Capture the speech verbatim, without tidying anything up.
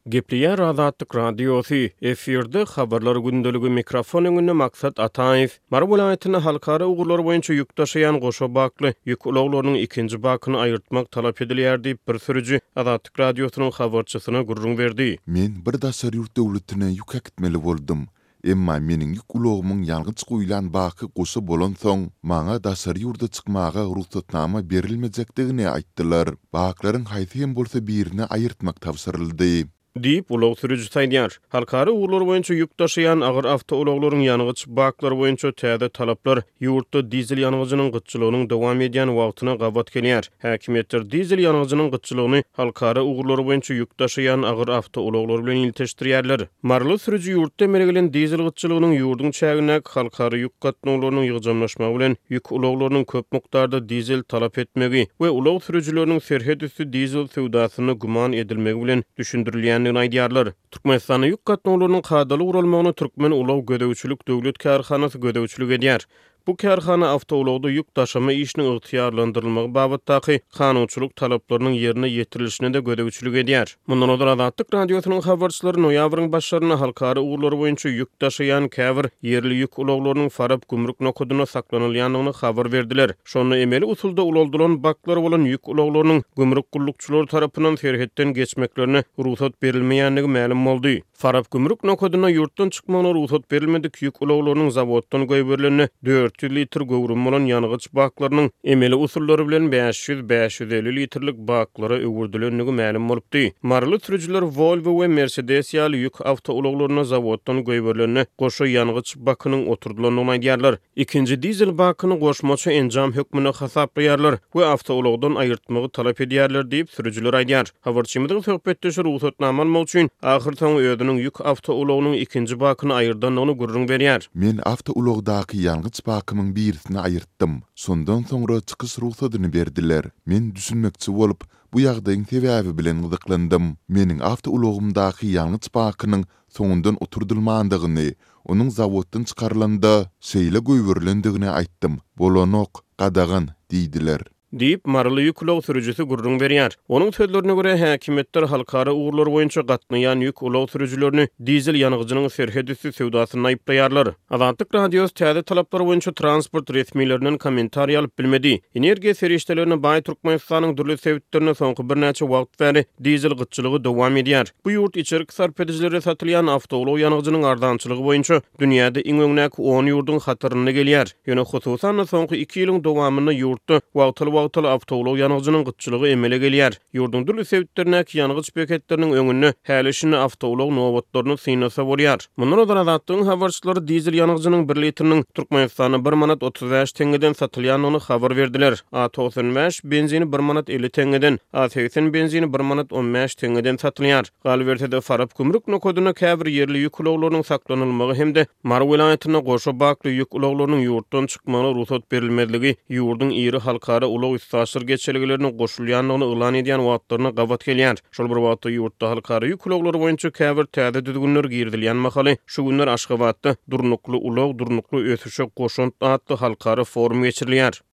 Gepliýär Azatlyk Radiosu efirde habarlar gündölügi mikrofon öňünde Maksat Ataýew. Mara welaýatyna halkara ugurlar boýunça ýük taşıyan goşa bakly ýük ulaglarynyň ikinji bakyny aýyrtmak talap edilýär diýip bir sürüji Azatlyk Radiosynyň habarçysyna gurrun berdi. Men bir dasar ýurt döwletine ýük akitmeli boldum. Emma meniň ýük ulagymyň ýalgyç goýulan baky goşa bolan soň maňa dasar ýurda çykmaga ruhsatnama berilmejekdigini aýtdylar. Baklaryň haýsy hem bolsa birine aýyrtmak tapşyryldy. Diýip ulag sürüji saýdýar. Halkara ugurlar boýunça ýük taşıyan agyr awtoulaglaryň ýanygyç baklary boýunça täze talaplar ýurtda dizel ýanygyjynyň gytçylygynyň dowam edýän wagtyna gabat gelýär. Häkimetler dizel ýanygyjynyň gytçylygyny halkara ugurlar boýunça ýük taşıyan agyr awtoulaglar bilen ilteşdirýärler. Marly sürüji ýurtda emelgelen dizel gytçylygynyň ýurdun çägine halkara ýük gatnawlarynyň ýygjamlaşmagy bilen ýük ulaglarynyň köp mukdarda dizel talap etmegi we ulag sürüjileriniň serhed üstü dizel sewdasyny guman edilmegi bilen düşündirilýän aýdýarlar. Türkmenistanyň ýük gatnawlarynyň kadaly uralmagyny Türkmen Ulag Gödäwçilik Döwlet Karhanasy gödäwçilik edýär. Bu karhana awtoulagda ýük taşyma işiniň ygtyýarlandyrylmagy babatdaky kanunçylyk talaplarynyň ýerine ýetirilişine de gödäwçilik edýär. Mundan öňe Azatlyk Radiosynyň habarçylary noýabryň başlaryna halkara ugurlary boýunça ýük taşıyan käbir ýerli ýük ulaglarynyň Farab gümrük nokodyna saklanylýanlygyny habar berdiler. Şonu emeli usulda ulaldylan baklar bolan ýük ulaglarynyň gümrük gullukçylary tarapyndan serhetden geçmeklerine ruhsat berilmeýänligi ma'lum boldy. Farab gümrük nokodyna ýurtdan çykmagyna ruhsat berilmedik ýük ulaglarynyň zawoddan goýberilýäni dört yüz litr gowrum bolan ýanygyç baklarynyň emeli usullary bilen beş yüz beş yüz elli litrlik baklara öwürdilenligi ma'lum bolupdy. Marly sürüjiler Volvo we Mercedes ýaly ýük awtoulaglaryna zawoddan goýberilýäni goşa ýanygyç bakynyň oturdylanyny aýdýarlar. Ikinji dizel bakyny goşmaça enjam hökmüne hasaplaýarlar we awtoulagdan aýyrtmagy talap edýärler diýip sürüjiler aýdýar. Habarçymyzyň söhbetdeşi ruhsatnama almak üçin ahir taň öýdüniň ýük awtoulagynyň ikinji bakyny aýyrdanlygyny gurrun berýär. Men awtoulagdaky ýalgyç bakymyň birisini aýyrtdym. Sondan soňra çykys ruhsatyny berdiler. Men düşünmekçi bolup bu ýagdaýyň sebäbi bilen gyzyklandym. Meniň awtoulagymdaky ýalgyç bakynyň soňundan oturdylmandygyny, onuň zawoddan çykarylanda şeýle goýberilendигini aýtdym. Bolanok gadagan diýdiler. Diýip marly ýük ulag sürüjisi gurrun berýär. Onuň sözlerine görä häkimetler halkara ugurlar boýunça gatnaýan ýük ulag sürüjilerini dizel ýanygyjynyň serhed üstü sewdasyny aýyplaýarlar. Azatlyk Radiosy täze talaplar boýunça transport resmiýetleriniň kommentariýa alyp bilmedi. Energiýa serişdelerini baý Türkmenistanyň dürli sebäplerine soňky bir näçe wagt bäri dizel gytçylygy dowam edýär. Bu ýurt içerik sarp edijilere satylýan awtoulag ýanygyjynyň ardançylygy boýunça dünýäde iň öňnäki on ýurdun hatyryna gelýär. Ýöne hususan soňky iki ýylyň dowamyny ýurtda wagtly wagtly awtoulag ýanygyjynyň gytçylygy emele gelýär. Ýurdun dürli sebäplerine ýanygyç beketleriniň öňüne häleşini awtoulag nowatlaryny synasa bolýar. Mundan öňe Azatlyk habarçylary dizel ýanygyjynyň bir litriniň Türkmenistana bir manat otuz beş teňgeden satylýanyny habar berdiler. A doksan beş benzini bir manat elli teňgeden, A seksen benzini bir manat on beş teňgeden satylýar. Galbertede Farab gümrük nokodyna käbir ýerli ýük ulaglarynyň saklanylmagy hemde Mar welaýatyna goşa bakly ýük ulaglarynyň ýurtdan çykmagyna ruhsat berilmediligi ýurdun iri halkara ulag üstaşyr geçeliglerini goşulýanlygyny ýylan edýän wagtlaryna gabat gelýär. Şol bir wagtda ýurtda halkara ýük ulaglary boýunça käbir täze düzgünler girdilýän mahaly şu günler Aşgabatda durnukly ulag durnukly ösüşe goşunt atly halkara forum geçirilýär.